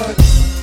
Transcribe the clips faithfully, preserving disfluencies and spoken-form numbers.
hood.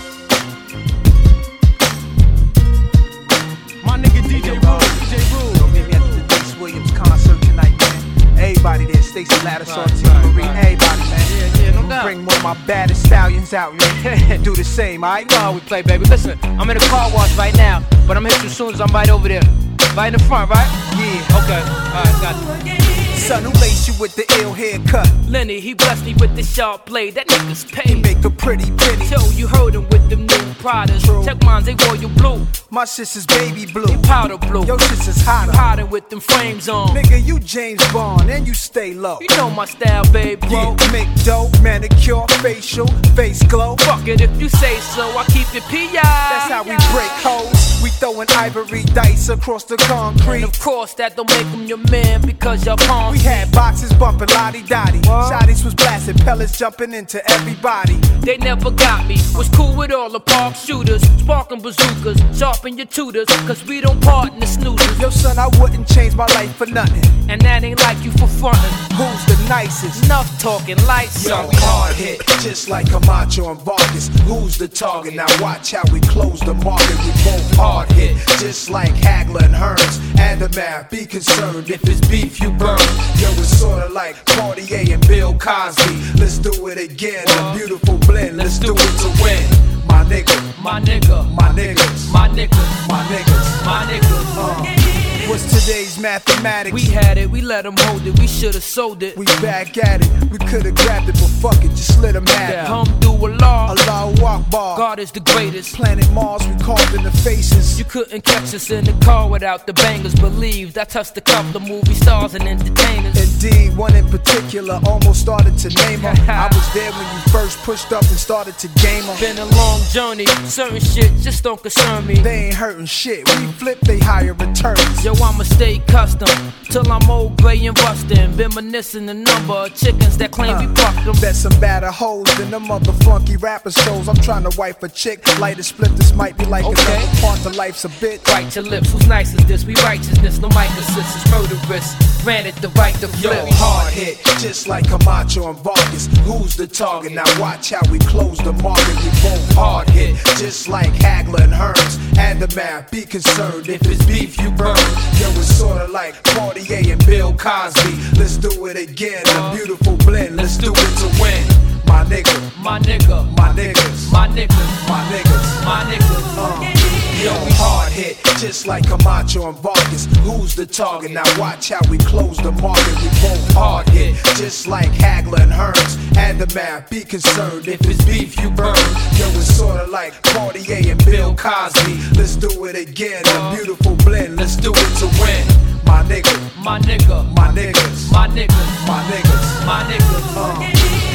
My nigga D J Rule, D J Rule. Don't meet me at the Denise Williams concert tonight, man. Everybody there, Stacey Lattice, Right, Ortiz, right, Marie, right. everybody, man. Yeah, yeah, no doubt. Bring one of my baddest stallions out, man. Do the same, alright? You know how we play, baby. Listen, I'm in the car wash right now, but I'm hit you as soon as I'm right over there. Right in the front, right? Yeah. Okay, alright, got you. Son, who laced you with the ill haircut? Lenny, he blessed me with the sharp blade. That nigga's He paid. make a pretty penny. Yo, you heard him with them new Pradas. True. Check mines, they royal blue. My sister's baby blue. They powder blue. Your sister's hotter. Hiding with them frames on. Nigga, you James Bond and you stay low. You know my style, babe, Yeah, bro. make dope, manicure, facial, face glow. Fuck it if you say so. I keep it P I. That's how we break hoes. We throwing ivory dice across the And concrete. of course, that don't make him your man because y'all palms. We had boxes bumping lottie dottie. Shotties was blasting, pellets jumping into everybody. They never got me. Was cool with all the park shooters, sparking bazookas, sharpen your tutors, cause we don't part in the snoozers. Yo, son, I wouldn't change my life for nothing. And that ain't like you for frontin'. Who's the nicest? Enough talking, lights Yo, on. hard hit, just like Camacho and Vargas. Who's the target? Now watch how we close the market. We both hard hit, just like Hagler and Hearns. And the math, be concerned if it's beef you burn. Yo, it's sorta like Cartier and Bill Cosby. Let's do it again, a beautiful blend. Let's do it to win. My nigga, My nigga, my niggas, my niggas, my niggas. my niggas. Uh, what's today's mathematics? We had it, we let them hold it, we should've sold it. We back at it. We could've grabbed it, but fuck it, just let them have it. Alhamdulillah, Allahu Akbar. God is the greatest. Planet Mars, we carved in the faces. You couldn't catch us in the car without the bangers. Believed I touched a couple of movie stars and entertainers. Indeed, one in particular almost started to name her. I was there when you first pushed up and started to game her. Been a long journey, certain shit just don't concern me. They ain't hurting shit. We flip, they higher returns. Yo, I'ma stay custom till I'm old, gray, and rustin'. Reminiscing the number of chickens that claim we fucked them. Bet some badder hoes than them other funky rapper shows. I'm trying to wife a chick, light a split. This might be like Okay. another part to life's a bit. Bite your lips, who's nice as this? We righteousness, no mic assist, it's murderous. Granted the right to Yo, flip. hard hit, just like Camacho and Vargas. Who's the target? Now watch how we close the market. We both hard hit, just like Hagler and Hearns. And the math, be concerned if it's beef you burn. Yo, it's sorta like Cartier and Bill Cosby. Let's do it again, a beautiful blend. Let's do it to win. My nigga, My nigga, my niggas, my niggas, my niggas. my niggas. Uh, yo, we hard hit, just like Camacho and Vargas. Who's the target? Now watch how we close the market. We both hard hit, just like Hagler and Hearns. And the math, be concerned if it's beef you burn. Yo, it's sorta like Cartier and Bill Cosby. Let's do it again, a beautiful blend. Let's do it to win. My nigga, My nigga, my niggas, my niggas, my niggas. my niggas. Uh,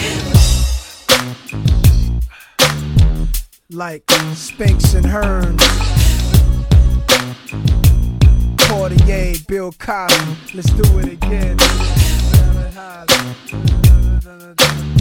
like Spinks and Hearns, Cartier, Bill Cosby. Let's do it again.